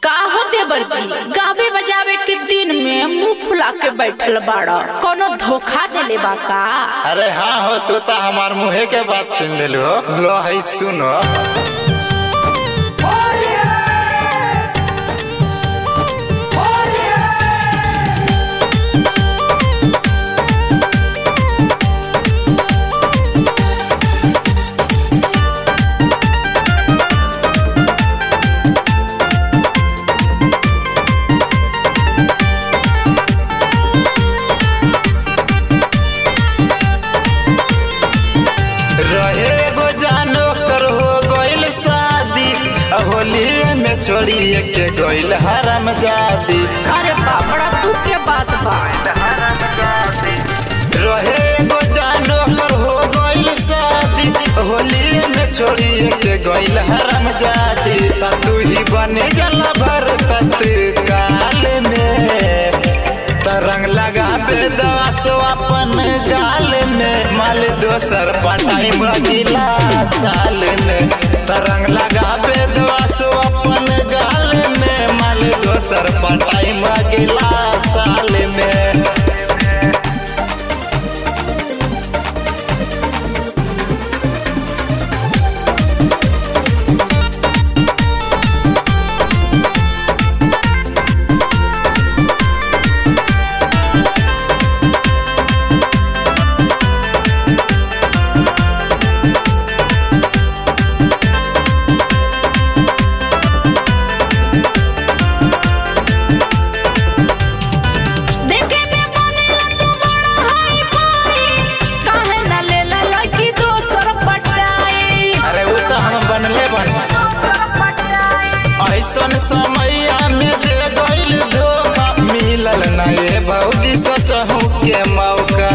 का हो देवर जी, गावे बजावे के दिन में मुंह फुला के बैठल बाड़ा, कोनो धोखा देले बा का? अरे हाँ हो, तू तो हमार मुँहे के बात छीन लेलू हो। लो है सुनो। होली में छोड़िए के गइल हराम जादी। अरे बाबड़ा तू के बात बा। रहे गो जानो कर हो गइल शादी, होली में छोड़िए के गइल हराम जादी। तू ही बने जल भर तत्काल में, तरंग लगा बे दसो अपन गाल में। माल दोसर पटाई मगिला साल में, तरंग लगा बे दसो अपन गाल में। माल दोसर पटाई मगिला साल में। ऐसन समैया में दे गइल धोखा, मिलल नए भौजी सोचहु के मौका।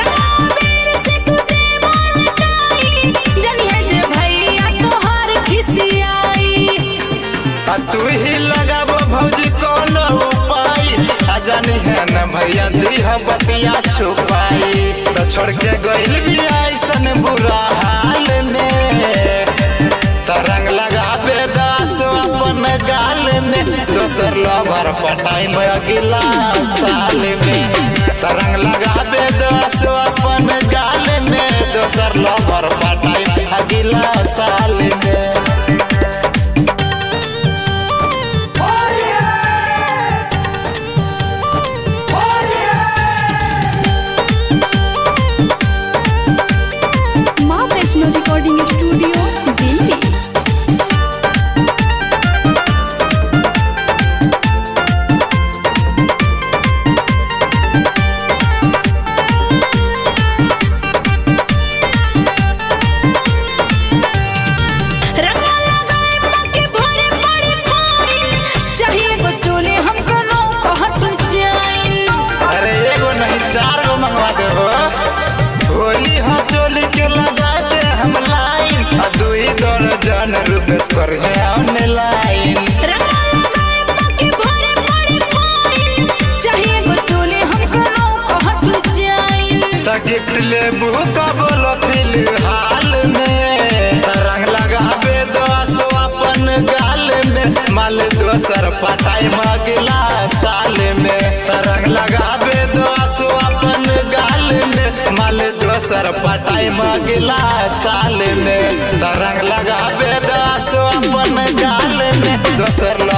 तू ही लगाबो भौजी कोनो उपाय, जानी है न भैया दीह बतिया छुपाई। तो छोड़ के गइल भी ऐसन बुरा हाल में, तरंग लगाबे दसो अपन गाल में। दोसर लवर पटाई में अगला साल में, तरंग लगाबे दसो अपन गाल में। दोसर लवर पटाई में अगला साल में। माँ वैष्णो रिकॉर्डिंग स्टूडियो दिल्ली। अरे एगो नहीं 4 गो मंगवा दे हो। होली हो चोली के लगा दे हम लाइन, 2 दर्जन रुपए पर है ऑनलाइन। तो गिफ्ट लेबू का बोलो फिलहाल में, तरंग लगाबे दसो अपन गाल में। माल दोसर पटाई मगिला साल में, तरंग लगाबे दसो अपन गाल में। माल दोसर पटाई मगिला साल में, तरंग लगाबे दसो अपन गाल में। दोसर